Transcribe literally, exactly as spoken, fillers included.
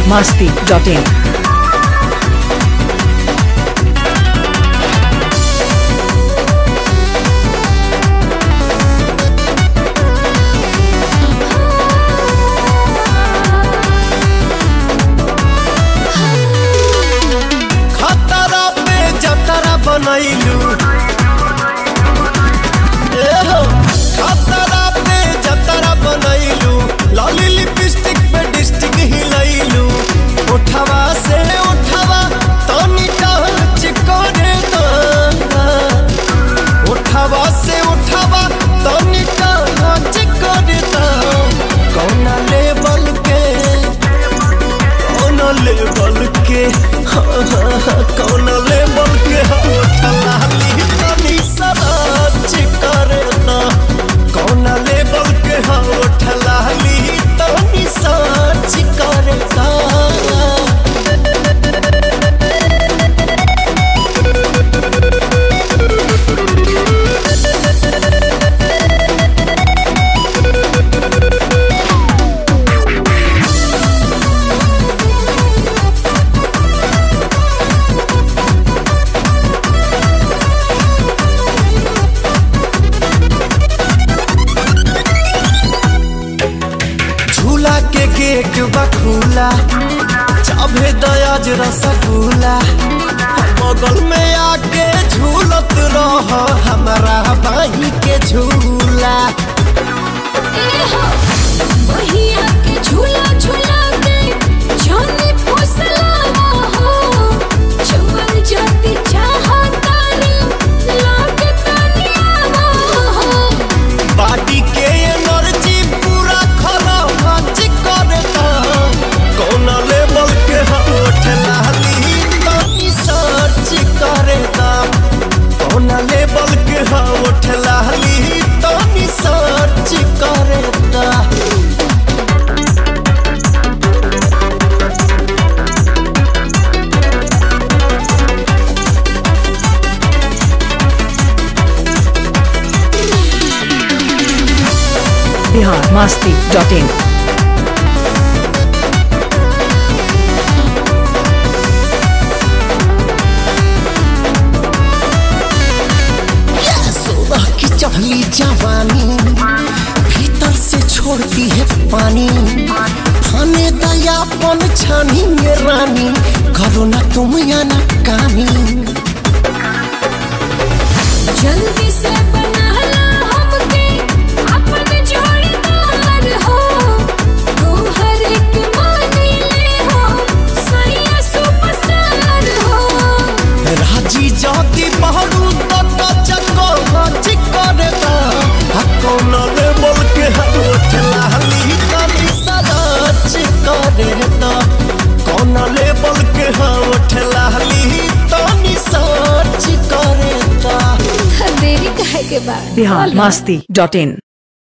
masti dot in. खतरा पे जतरा बनैलू खतरा पे जतरा बनैलू लाली लिपस्टिक पे डिस्टिक हिलैलू उठवा से उठवा तनी टच करे दा उठवा से उठवा तनी टच करे दा कौन लेवल के कौन लेवल के कौन लेवल के उठला ली तनी सच करे दा कौन लेवल के उठला ली तनी सच करे दा झूला के गेट बखूला चाभे दयाज रसगुल्ला बगल में आके झूलत रह हमारा बाही के झूला बहिया के झूला झूला के जाने फुसलावा हो चुमन जाती चाहतानी लागे तनियावा हो बाडी के एनर्जी पूरा खराब करे दा कौन लेवल के उठला ली तनी सर्च करे दा कौन लेवल के उठला ली तनी सर्च करे दा Bihar masti dot in. सोलह की चढ़ली जवानी भीतर से छोड़ती है पानी खाने दयापन छानी में रानी करो ना तुम या ना कानी जल्दी से बना ला हमके अपन जोड़ीदार हो तू हर एक मानी ले हो सैया सुपरस्टार हो राजी जाती बहरू तक चको करे दा कौन लेवल के उठला ली तनी सच करे दा कौन लेवल के उठला ली तनी सच करे दा देरी काहे के बाद Bihar masti dot in.